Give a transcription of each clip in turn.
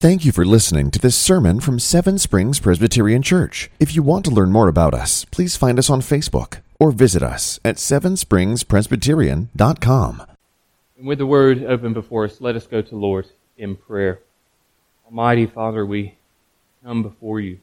Thank you for listening to this sermon from Seven Springs Presbyterian Church. If you want to learn more about us, please find us on Facebook or visit us at sevenspringspresbyterian.com. And with the Word open before us, let us go to Lord in prayer. Almighty Father, we come before you.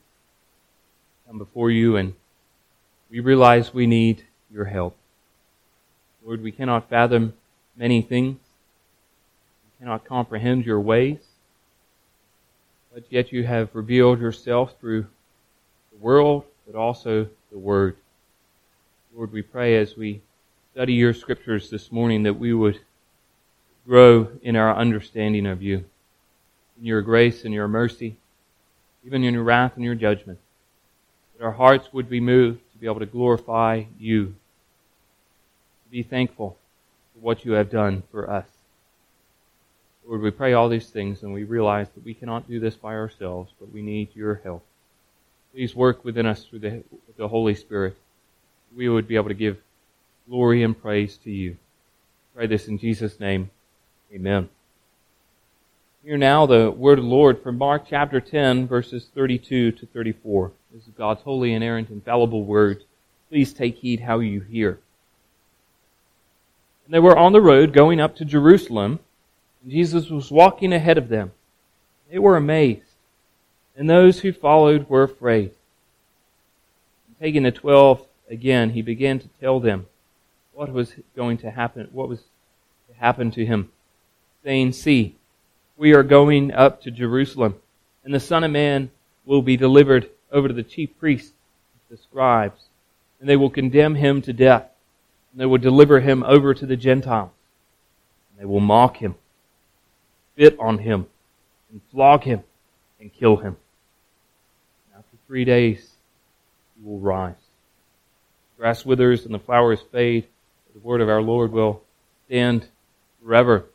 And we realize we need your help. Lord, we cannot fathom many things. We cannot comprehend your ways. But yet you have revealed yourself through the world, but also the Word. Lord, we pray as we study your Scriptures this morning that we would grow in our understanding of you, in your grace and your mercy, even in your wrath and your judgment. That our hearts would be moved to be able to glorify you, to be thankful for what you have done for us. Lord, we pray all these things, and we realize that we cannot do this by ourselves, but we need your help. Please work within us through the Holy Spirit. We would be able to give glory and praise to you. Pray this in Jesus' name. Amen. Hear now the word of the Lord from Mark chapter 10, verses 32 to 34. This is God's holy, inerrant, infallible word. Please take heed how you hear. And they were on the road going up to Jerusalem, and Jesus was walking ahead of them. They were amazed, and those who followed were afraid. And taking the 12 again, he began to tell them what was going to happen, what was to happen to him, saying, "See, we are going up to Jerusalem, and the Son of Man will be delivered over to the chief priests, the scribes, and they will condemn him to death, and they will deliver him over to the Gentiles, and they will mock him, spit on him, and flog him, and kill him. After 3 days, he will rise. The grass withers and the flowers fade, but the word of our Lord will stand forever."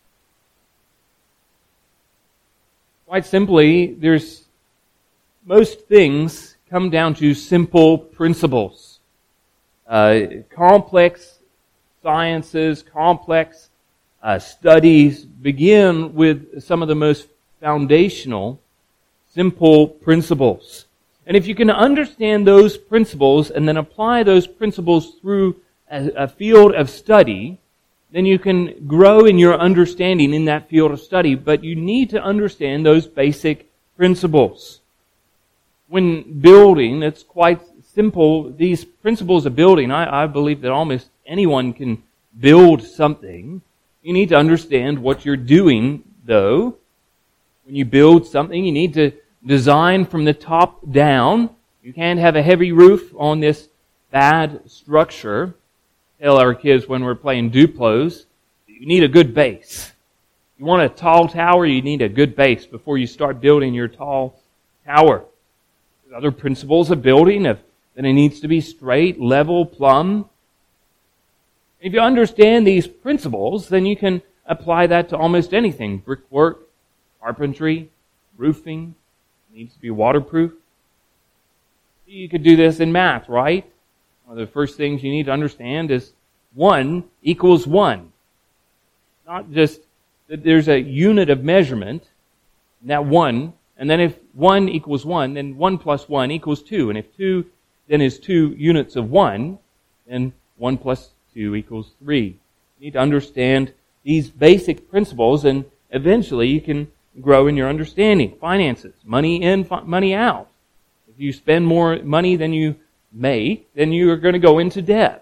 Quite simply, most things come down to simple principles. Complex sciences, complex studies begin with some of the most foundational, simple principles. And if you can understand those principles and then apply those principles through a field of study, then you can grow in your understanding in that field of study. But you need to understand those basic principles. When building, it's quite simple. These principles of building, I believe that almost anyone can build something. You need to understand what you're doing, though. When you build something, you need to design from the top down. You can't have a heavy roof on this bad structure. Tell our kids when we're playing Duplos, you need a good base. You want a tall tower, you need a good base before you start building your tall tower. There's other principles of building, that it needs to be straight, level, plumb. If you understand these principles, then you can apply that to almost anything. Brickwork, carpentry, roofing, needs to be waterproof. You could do this in math, right? One of the first things you need to understand is 1 equals 1. Not just that there's a unit of measurement, and that 1, and then if 1 equals 1, then 1 plus 1 equals 2. And if 2 then is 2 units of 1, then 1 plus 2 equals 3. You need to understand these basic principles, and eventually you can grow in your understanding. Finances, money in, money out. If you spend more money than you make, then you are going to go into debt.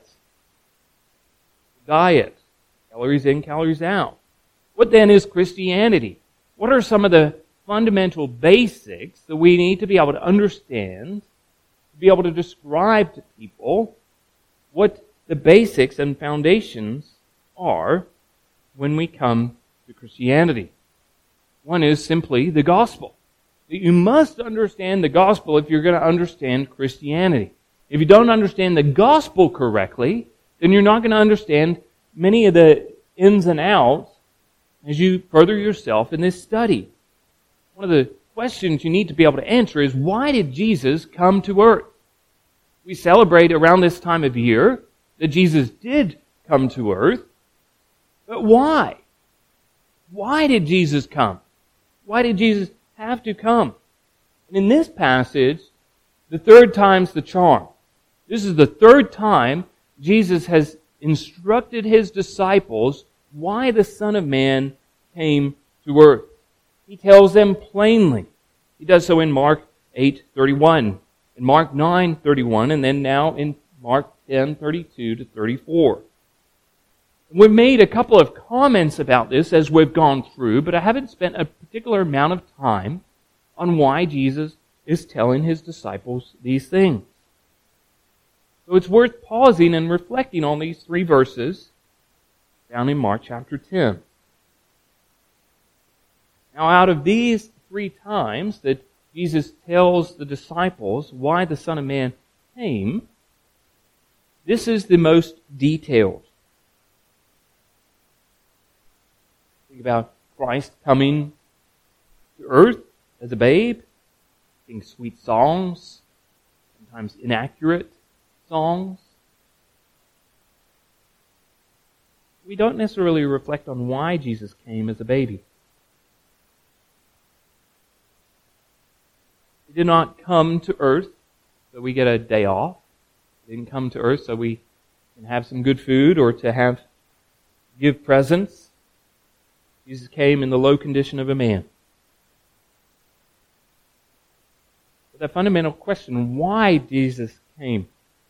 Diet, calories in, calories out. What then is Christianity? What are some of the fundamental basics that we need to be able to understand, to be able to describe to people what the basics and foundations are when we come to Christianity? One is simply the gospel. You must understand the gospel if you're going to understand Christianity. If you don't understand the gospel correctly, then you're not going to understand many of the ins and outs as you further yourself in this study. One of the questions you need to be able to answer is, why did Jesus come to earth? We celebrate around this time of year that Jesus did come to earth, but why? Why did Jesus come? Why did Jesus have to come. And in this passage, the third time's the charm. This is the third time Jesus has instructed his disciples why the Son of Man came to earth. He tells them plainly. He does so in Mark 8:31, in Mark 9:31, and then now in Mark 10:32 to 34. We've made a couple of comments about this as we've gone through, but I haven't spent a particular amount of time on why Jesus is telling his disciples these things. So it's worth pausing and reflecting on these three verses down in Mark chapter 10. Now, out of these three times that Jesus tells the disciples why the Son of Man came, this is the most detailed. Think about Christ coming to earth as a babe, sing sweet songs, sometimes inaccurate songs. We don't necessarily reflect on why Jesus came as a baby. He did not come to earth so we get a day off. He didn't come to earth so we can have some good food or to give presents. Jesus came in the low condition of a man. But the fundamental question, why Jesus came,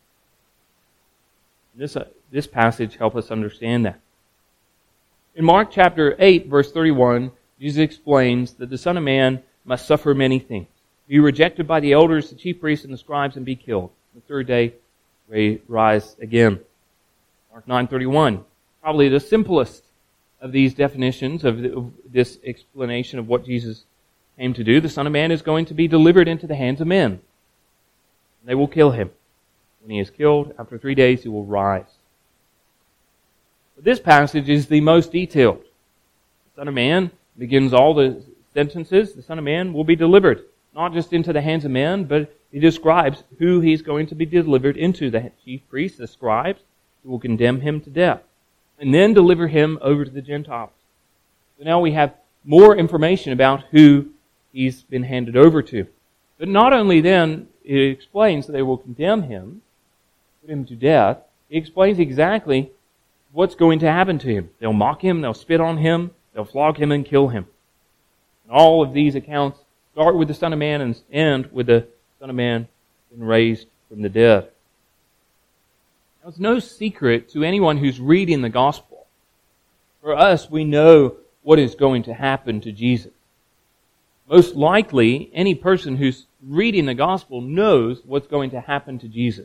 this passage helps us understand that. In Mark chapter 8, verse 31, Jesus explains that the Son of Man must suffer many things, be rejected by the elders, the chief priests, and the scribes, and be killed. The third day, rise again. Mark 9:31, probably the simplest of these definitions, of this explanation of what Jesus came to do. The Son of Man is going to be delivered into the hands of men. They will kill him. When he is killed, after 3 days he will rise. But this passage is the most detailed. The Son of Man begins all the sentences. The Son of Man will be delivered, not just into the hands of men, but he describes who he's going to be delivered into, the chief priests, the scribes, who will condemn him to death, and then deliver him over to the Gentiles. So now we have more information about who he's been handed over to. But not only then, it explains that they will condemn him, put him to death. It explains exactly what's going to happen to him. They'll mock him, they'll spit on him, they'll flog him and kill him. And all of these accounts start with the Son of Man and end with the Son of Man being raised from the dead. Now, it's no secret to anyone who's reading the gospel. For us, we know what is going to happen to Jesus. Most likely, any person who's reading the gospel knows what's going to happen to Jesus.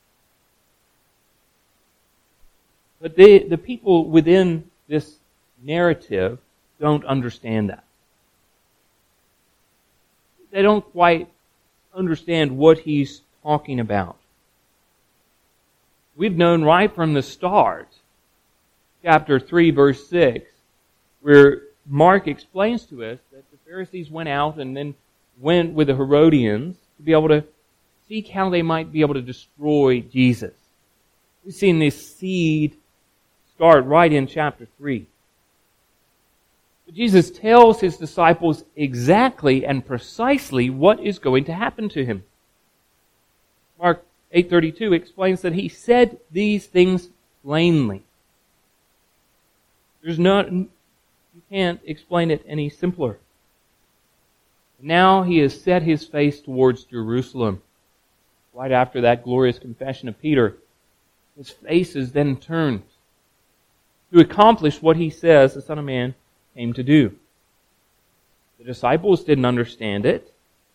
But the people within this narrative don't understand that. They don't quite understand what he's talking about. We've known right from the start, chapter 3, verse 6, where Mark explains to us that the Pharisees went out and then went with the Herodians to be able to seek how they might be able to destroy Jesus. We've seen this seed start right in chapter 3. But Jesus tells his disciples exactly and precisely what is going to happen to him. Mark 8:32 explains that he said these things plainly. You can't explain it any simpler. Now he has set his face towards Jerusalem. Right after that glorious confession of Peter, his face is then turned to accomplish what he says the Son of Man came to do. The disciples didn't understand it.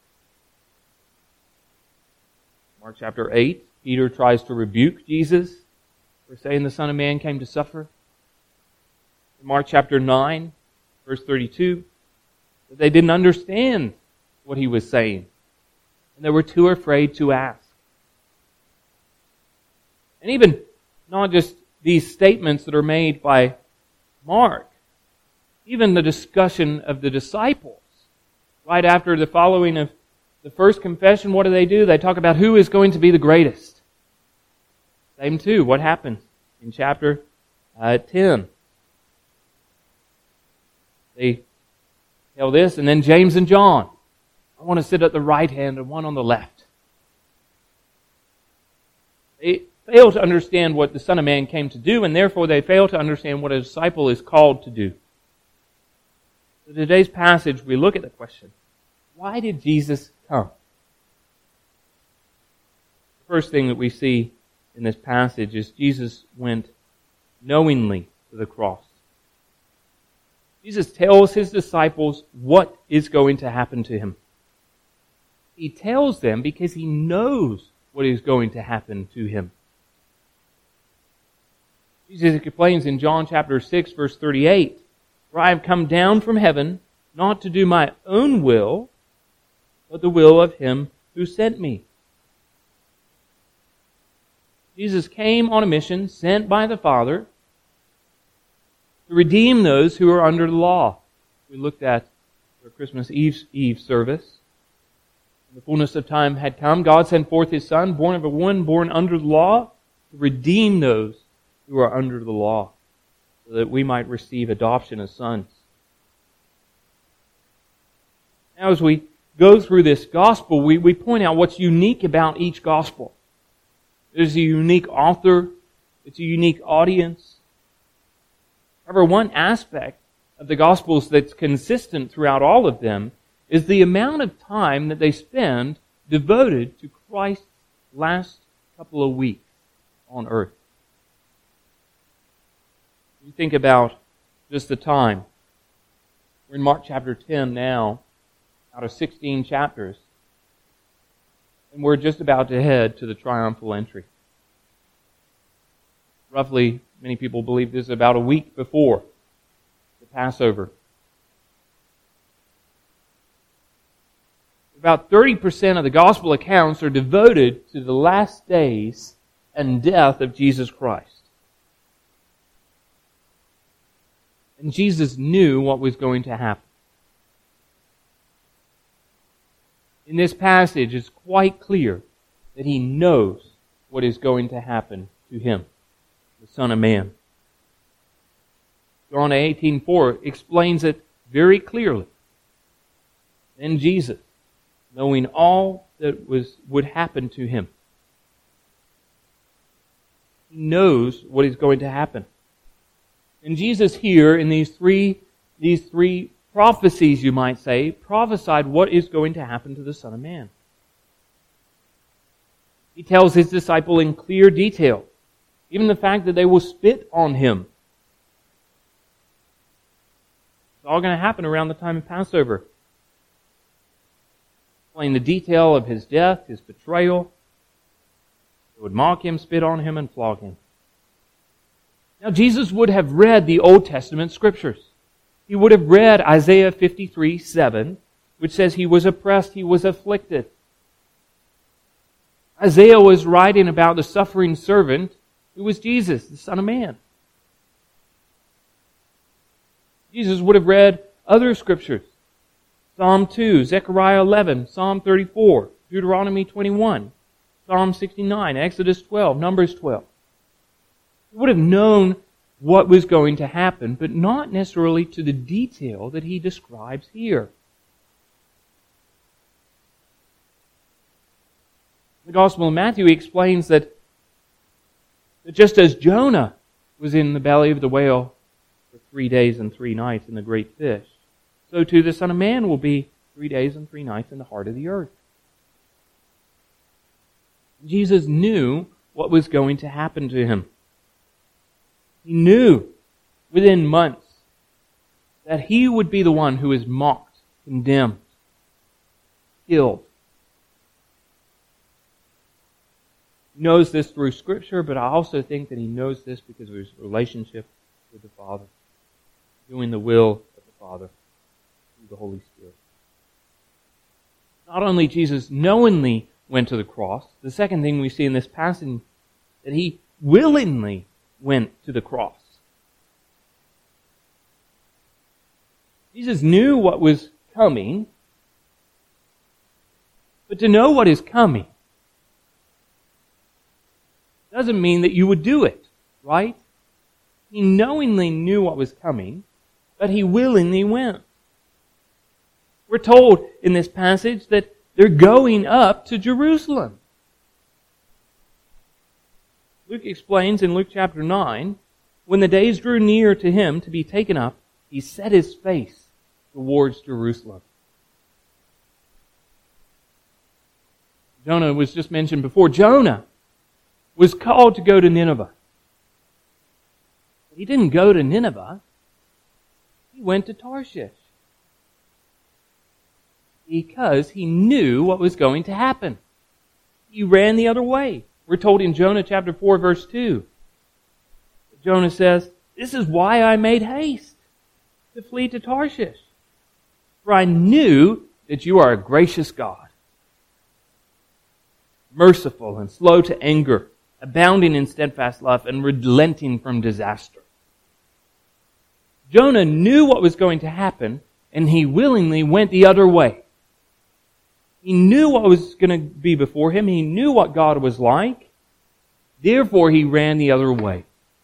Mark chapter 8, Peter tries to rebuke Jesus for saying the Son of Man came to suffer. In Mark chapter 9, verse 32, that they didn't understand what he was saying, and they were too afraid to ask. And even not just these statements that are made by Mark, even the discussion of the disciples. Right after the following of the first confession, what do? They talk about who is going to be the greatest. Same too, what happens in chapter 10. They tell this, and then James and John, I want to sit at the right hand and one on the left. They fail to understand what the Son of Man came to do, and therefore they fail to understand what a disciple is called to do. In today's passage, we look at the question, why did Jesus come? The first thing that we see in this passage is Jesus went knowingly to the cross. Jesus tells his disciples what is going to happen to him. He tells them because he knows what is going to happen to him. Jesus explains in John chapter 6, verse 38, "For I have come down from heaven, not to do my own will, but the will of him who sent me." Jesus came on a mission sent by the Father to redeem those who are under the law. We looked at our Christmas Eve service. When the fullness of time had come, God sent forth His Son, born of a woman, born under the law, to redeem those who are under the law, so that we might receive adoption as sons. Now, as we go through this gospel, we point out what's unique about each gospel. There's a unique author. It's a unique audience. However, one aspect of the Gospels that's consistent throughout all of them is the amount of time that they spend devoted to Christ's last couple of weeks on earth. You think about just the time. We're in Mark chapter 10 now, out of 16 chapters. And we're just about to head to the triumphal entry. Roughly, many people believe this is about a week before the Passover. About 30% of the gospel accounts are devoted to the last days and death of Jesus Christ. And Jesus knew what was going to happen. In this passage, it's quite clear that He knows what is going to happen to Him, the Son of Man. John 18:4 explains it very clearly. Then Jesus, knowing all that would happen to Him, He knows what is going to happen. And Jesus here, in these three prophecies, you might say, prophesied what is going to happen to the Son of Man. He tells His disciple in clear detail, even the fact that they will spit on Him. It's all going to happen around the time of Passover. Explain the detail of His death, His betrayal. They would mock Him, spit on Him, and flog Him. Now, Jesus would have read the Old Testament Scriptures. He would have read Isaiah 53:7, which says He was oppressed, He was afflicted. Isaiah was writing about the suffering servant who was Jesus, the Son of Man. Jesus would have read other Scriptures. Psalm 2, Zechariah 11, Psalm 34, Deuteronomy 21, Psalm 69, Exodus 12, Numbers 12. He would have known what was going to happen, but not necessarily to the detail that he describes here. The Gospel of Matthew explains that just as Jonah was in the belly of the whale for 3 days and 3 nights in the great fish, so too the Son of Man will be 3 days and 3 nights in the heart of the earth. Jesus knew what was going to happen to Him. He knew within months that He would be the one who is mocked, condemned, killed. He knows this through Scripture, but I also think that He knows this because of His relationship with the Father, doing the will of the Father through the Holy Spirit. Not only Jesus knowingly went to the cross, the second thing we see in this passage, that He willingly went to the cross. Jesus knew what was coming, but to know what is coming doesn't mean that you would do it, right? He knowingly knew what was coming, but He willingly went. We're told in this passage that they're going up to Jerusalem. Luke explains in Luke chapter 9, when the days drew near to him to be taken up, he set his face towards Jerusalem. Jonah was just mentioned before. Jonah was called to go to Nineveh. But he didn't go to Nineveh. He went to Tarshish. Because he knew what was going to happen. He ran the other way. We're told in Jonah chapter 4, verse 2. Jonah says, "This is why I made haste to flee to Tarshish. For I knew that you are a gracious God, merciful and slow to anger, abounding in steadfast love, and relenting from disaster." Jonah knew what was going to happen, and he willingly went the other way. He knew what was going to be before him. He knew what God was like. Therefore, he ran the other way.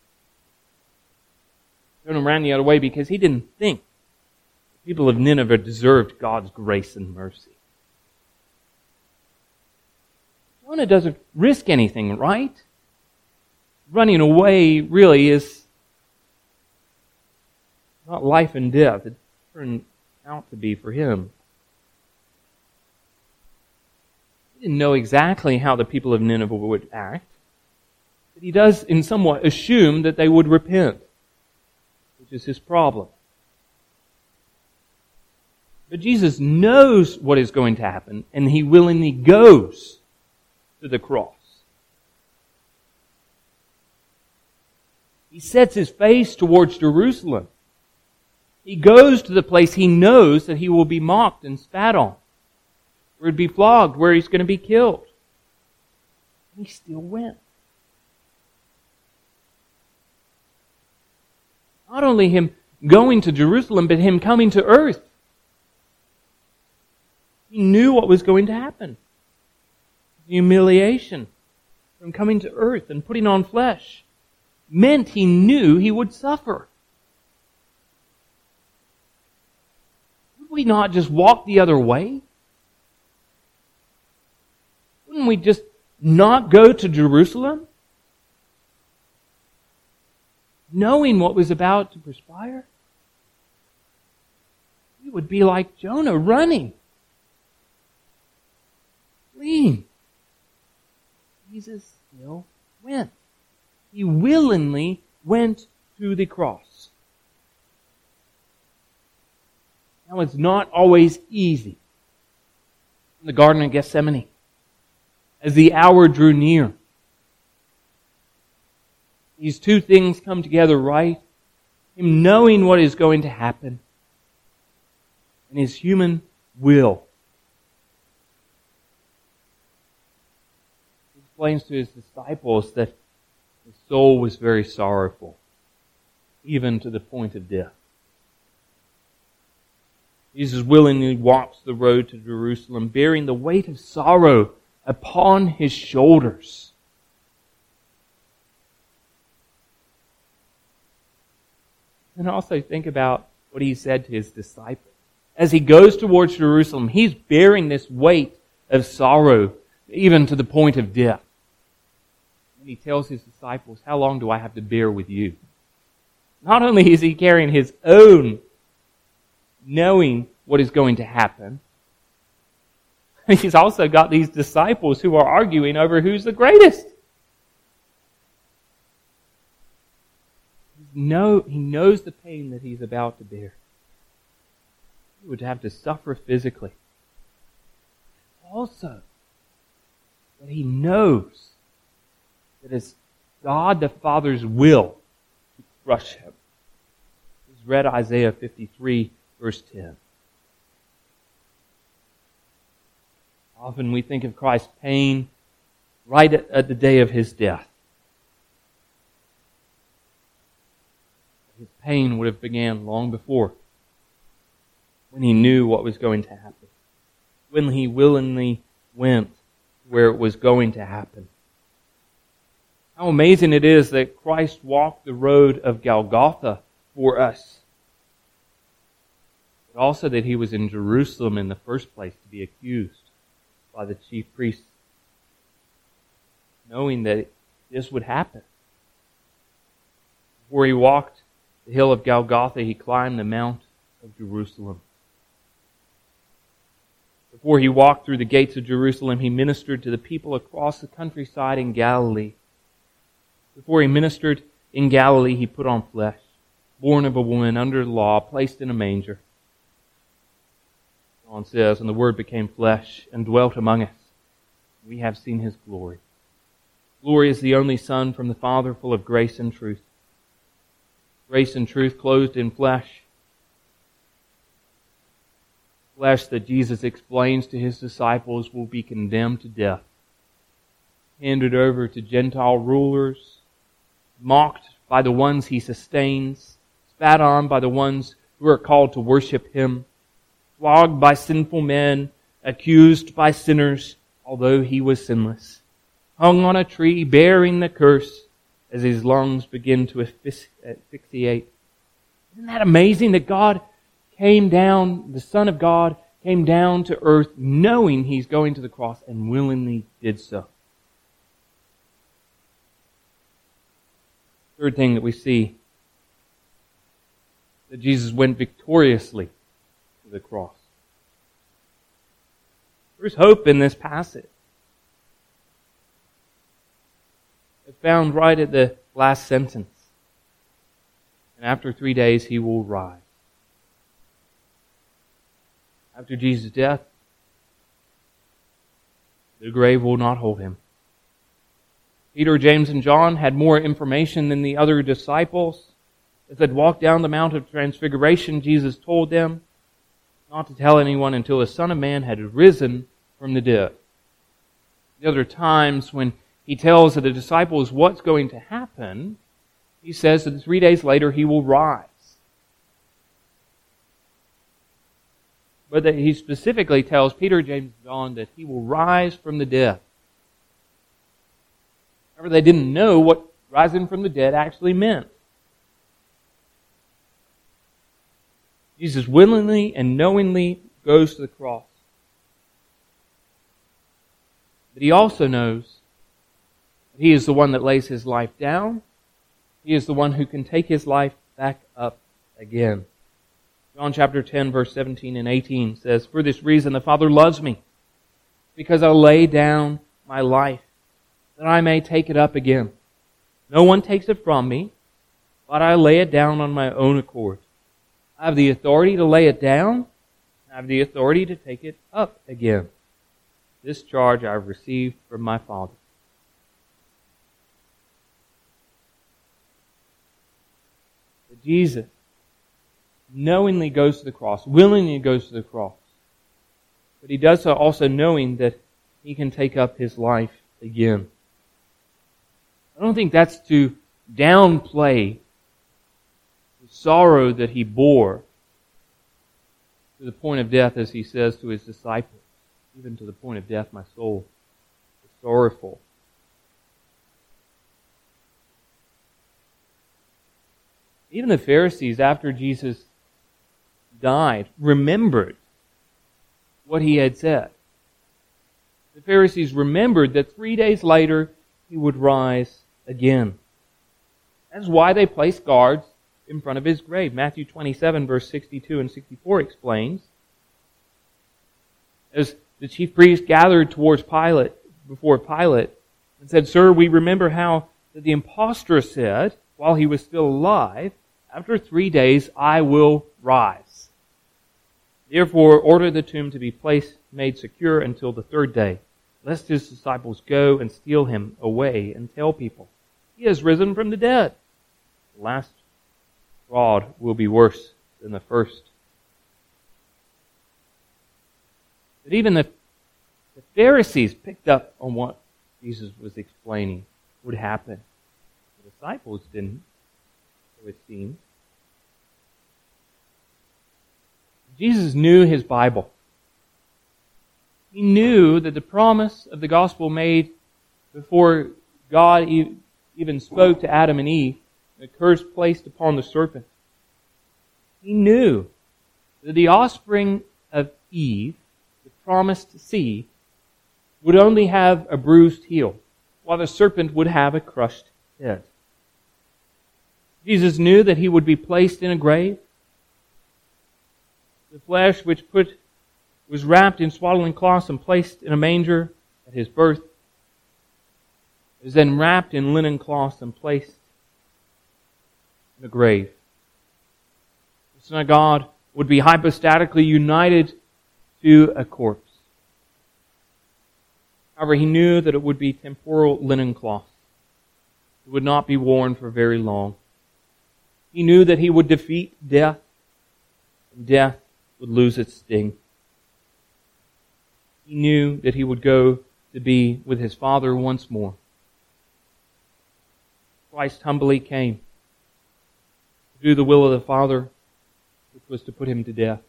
Jonah ran the other way because he didn't think the people of Nineveh deserved God's grace and mercy. Jonah doesn't risk anything, right? Running away really is not life and death. It turned out to be for him. He didn't know exactly how the people of Nineveh would act, but he does in somewhat assume that they would repent, which is his problem. But Jesus knows what is going to happen, and he willingly goes to the cross. He sets his face towards Jerusalem. He goes to the place he knows that he will be mocked and spat on, where he'd be flogged, where he's going to be killed. And he still went. Not only him going to Jerusalem, but him coming to earth. He knew what was going to happen. The humiliation from coming to earth and putting on flesh meant he knew he would suffer. Would we not just walk the other way? Wouldn't we just not go to Jerusalem? Knowing what was about to perspire? We would be like Jonah, running, fleeing. Jesus still went. He willingly went to the cross. Now, it's not always easy. In the Garden of Gethsemane, as the hour drew near, these two things come together, right? Him knowing what is going to happen, and his human will. He explains to his disciples that his soul was very sorrowful, even to the point of death. Jesus willingly walks the road to Jerusalem, bearing the weight of sorrow upon his shoulders. And also think about what he said to his disciples. As he goes towards Jerusalem, he's bearing this weight of sorrow, even to the point of death. And he tells his disciples, "How long do I have to bear with you?" Not only is he carrying his own, knowing what is going to happen, he's also got these disciples who are arguing over who's the greatest. He knows the pain that he's about to bear. He would have to suffer physically. Also, that he knows that it's God the Father's will to crush him. He's read Isaiah 53, verse 10. Often we think of Christ's pain right at the day of his death. His pain would have began long before, when he knew what was going to happen, when he willingly went where it was going to happen. How amazing it is that Christ walked the road of Golgotha for us. but also that he was in Jerusalem in the first place to be accused by the chief priests, knowing that this would happen. Before he walked the hill of Golgotha, he climbed the Mount of Jerusalem. Before he walked through the gates of Jerusalem, he ministered to the people across the countryside in Galilee. Before he ministered in Galilee, he put on flesh, born of a woman under the law, placed in a manger. John says, "And the Word became flesh and dwelt among us. We have seen His glory. Glory is the only Son from the Father, full of grace and truth." Grace and truth clothed in flesh. Flesh that Jesus explains to His disciples will be condemned to death, handed over to Gentile rulers, mocked by the ones He sustains, spat on by the ones who are called to worship Him, flogged by sinful men, accused by sinners, although He was sinless, hung on a tree bearing the curse as His lungs begin to asphyxiate. Isn't that amazing that God came down, the Son of God came down to earth knowing He's going to the cross and willingly did so? Third thing that we see, that Jesus went victoriously to the cross. There's hope in this passage. It's found right at the last sentence. And after 3 days He will rise. After Jesus' death, the grave will not hold Him. Peter, James, and John had more information than the other disciples. As they walked down the Mount of Transfiguration, Jesus told them not to tell anyone until the Son of Man had risen from the dead. The other times when He tells the disciples what's going to happen, He says that 3 days later He will rise. But that He specifically tells Peter, James, and John that He will rise from the dead. However, they didn't know what rising from the dead actually meant. Jesus willingly and knowingly goes to the cross. But He also knows that He is the one that lays His life down. He is the one who can take His life back up again. John chapter 10, verse 17 and 18 says, "For this reason the Father loves me, because I lay down my life, that I may take it up again. No one takes it from me, but I lay it down on my own accord. I have the authority to lay it down. I have the authority to take it up again. This charge I have received from my Father." But Jesus knowingly goes to the cross, willingly goes to the cross. But He does so also knowing that He can take up His life again. I don't think that's to downplay the sorrow that He bore to the point of death, as He says to His disciples, "Even to the point of death, my soul is sorrowful." Even the Pharisees, after Jesus died, remembered what He had said. The Pharisees remembered that 3 days later He would rise again. That's why they placed guards in front of His grave. Matthew 27, verse 62 and 64 explains, as the chief priests gathered before Pilate, and said, "Sir, we remember how that the impostor said, while he was still alive, 'After 3 days I will rise.' Therefore order the tomb to be made secure until the 3rd day, lest His disciples go and steal Him away and tell people, 'He has risen from the dead.' The last fraud will be worse than the first." But even the Pharisees picked up on what Jesus was explaining would happen. The disciples didn't, so it seems. Jesus knew His Bible. He knew that the promise of the gospel made before God even spoke to Adam and Eve, the curse placed upon the serpent. He knew that the offspring of Eve, the promised seed, would only have a bruised heel, while the serpent would have a crushed head. Jesus knew that he would be placed in a grave. The flesh which was wrapped in swaddling cloths and placed in a manger at his birth is then wrapped in linen cloths and placed in a grave. The Son of God would be hypostatically united to a corpse. However, he knew that it would be temporal linen cloth. It would not be worn for very long. He knew that he would defeat death, and death would lose its sting. He knew that he would go to be with his Father once more. Christ humbly came to do the will of the Father, which was to put him to death.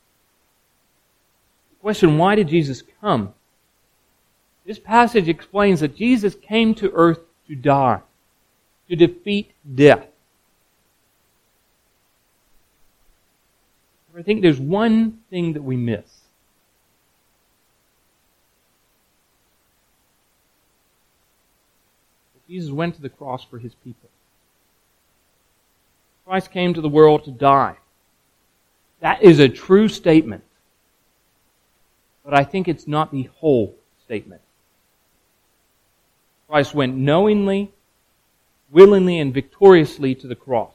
The question, why did Jesus come? This passage explains that Jesus came to earth to die, to defeat death. I think there's one thing that we miss. Jesus went to the cross for his people. Christ came to the world to die. That is a true statement. But I think it's not the whole statement. Christ went knowingly, willingly, and victoriously to the cross.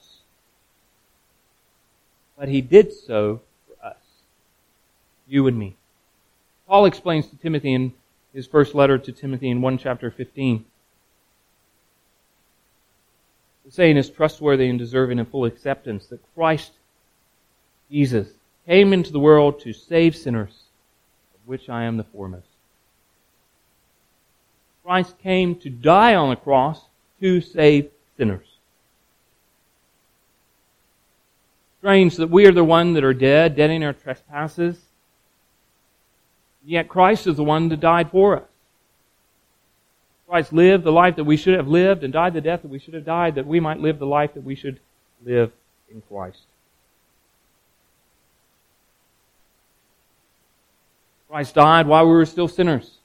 But he did so for us, you and me. Paul explains to Timothy in his first letter to Timothy in 1 chapter 15. The saying is trustworthy and deserving of full acceptance, that Christ Jesus came into the world to save sinners, of which I am the foremost. Christ came to die on the cross to save sinners. Strange that we are the one that are dead in our trespasses, yet Christ is the one that died for us. Christ lived the life that we should have lived and died the death that we should have died, that we might live the life that we should live in Christ. Christ died while we were still sinners.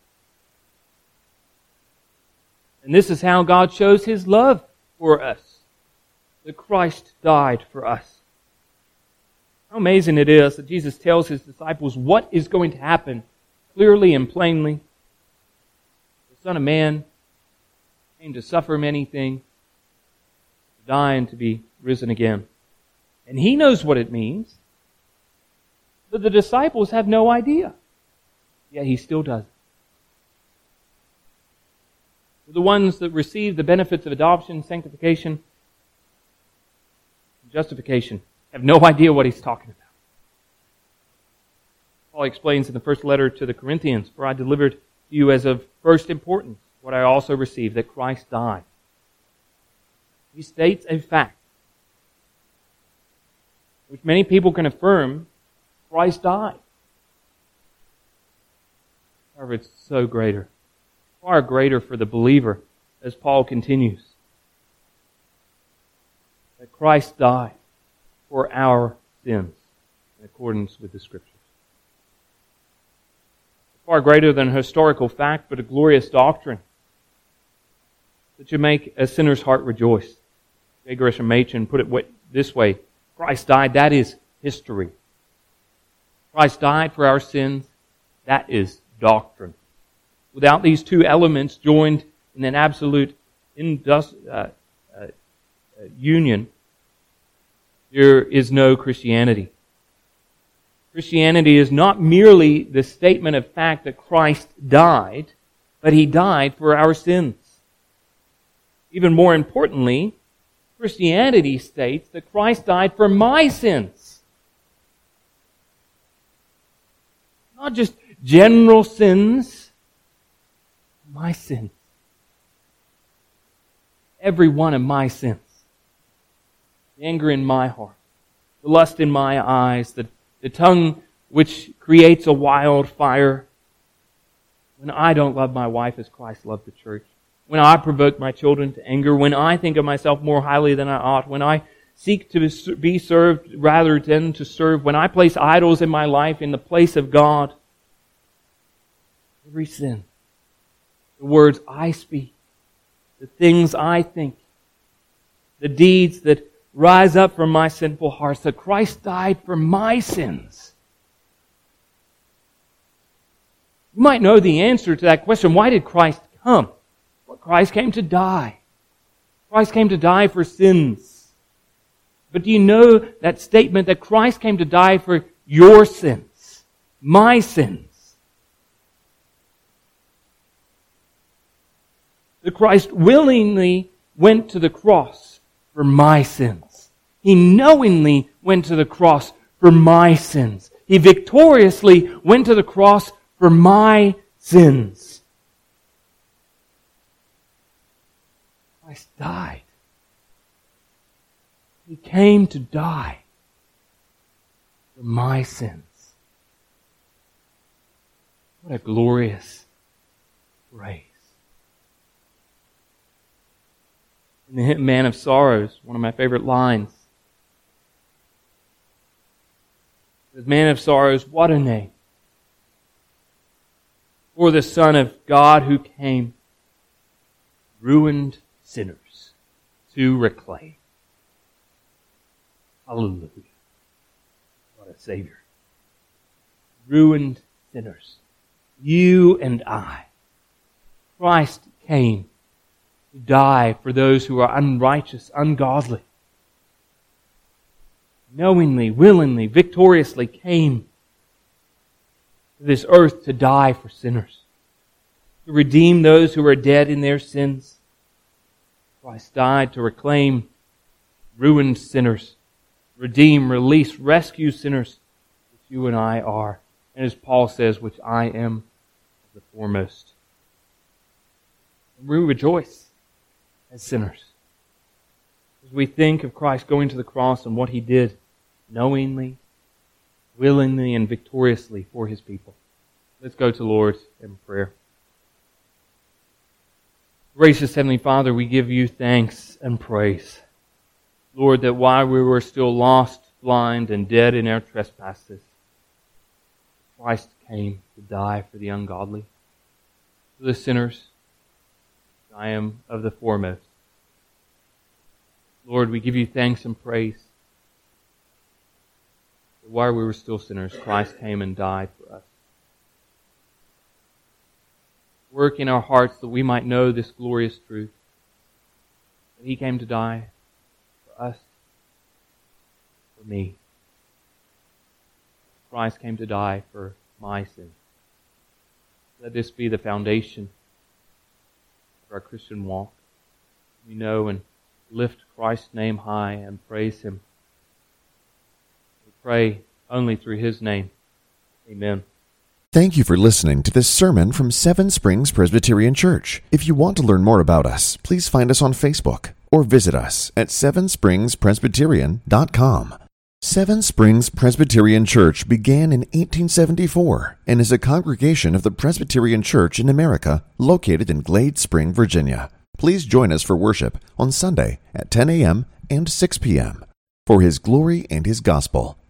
And this is how God shows His love for us, that Christ died for us. How amazing it is that Jesus tells His disciples what is going to happen clearly and plainly. The Son of Man came to suffer many things, to die and to be risen again. And He knows what it means, but the disciples have no idea. Yet He still does it. The ones that receive the benefits of adoption, sanctification, and justification have no idea what He's talking about. Paul explains in the first letter to the Corinthians, "For I delivered to you as of first importance what I also received, that Christ died." He states a fact, which many people can affirm: Christ died. However, it's so greater, far greater for the believer, as Paul continues, that Christ died for our sins in accordance with the Scriptures. Far greater than a historical fact, but a glorious doctrine that should make a sinner's heart rejoice. J. Gresham Machen put it this way: Christ died, that is history. Christ died for our sins, that is doctrine. Without these two elements joined in an absolute union, there is no Christianity. Christianity is not merely the statement of fact that Christ died, but He died for our sins. Even more importantly, Christianity states that Christ died for my sins. Not just general sins, my sins. Every one of my sins. The anger in my heart, the lust in my eyes, the tongue which creates a wildfire. When I don't love my wife as Christ loved the church. When I provoke my children to anger. When I think of myself more highly than I ought. When I seek to be served rather than to serve, when I place idols in my life in the place of God, every sin, the words I speak, the things I think, the deeds that rise up from my sinful heart, that Christ died for my sins. You might know the answer to that question. Why did Christ come? Well, Christ came to die. Christ came to die for sins. But do you know that statement that Christ came to die for your sins, my sins? That Christ willingly went to the cross for my sins. He knowingly went to the cross for my sins. He victoriously went to the cross for my sins. Christ died. He came to die for my sins. What a glorious grace. In the hymn Man of Sorrows, one of my favorite lines, it says, Man of Sorrows, what a name for the Son of God who came, ruined sinners to reclaim. Hallelujah. What a Savior. Ruined sinners. You and I. Christ came to die for those who are unrighteous, ungodly. Knowingly, willingly, victoriously came to this earth to die for sinners. To redeem those who are dead in their sins. Christ died to reclaim ruined sinners. Redeem, release, rescue sinners, which you and I are. And as Paul says, which I am the foremost. And we rejoice as sinners as we think of Christ going to the cross and what He did knowingly, willingly, and victoriously for His people. Let's go to the Lord in prayer. Gracious Heavenly Father, we give You thanks and praise. Lord, that while we were still lost, blind, and dead in our trespasses, Christ came to die for the ungodly, for the sinners. I am of the foremost. Lord, we give You thanks and praise. That while we were still sinners, Christ came and died for us. Work in our hearts that we might know this glorious truth, that He came to die for us, for me. Christ came to die for my sins. Let this be the foundation of our Christian walk. We know and lift Christ's name high and praise Him. We pray only through His name. Amen. Thank you for listening to this sermon from Seven Springs Presbyterian Church. If you want to learn more about us, please find us on Facebook or visit us at sevenspringspresbyterian.com. Seven Springs Presbyterian Church began in 1874 and is a congregation of the Presbyterian Church in America located in Glade Spring, Virginia. Please join us for worship on Sunday at 10 a.m. and 6 p.m. for His glory and His gospel.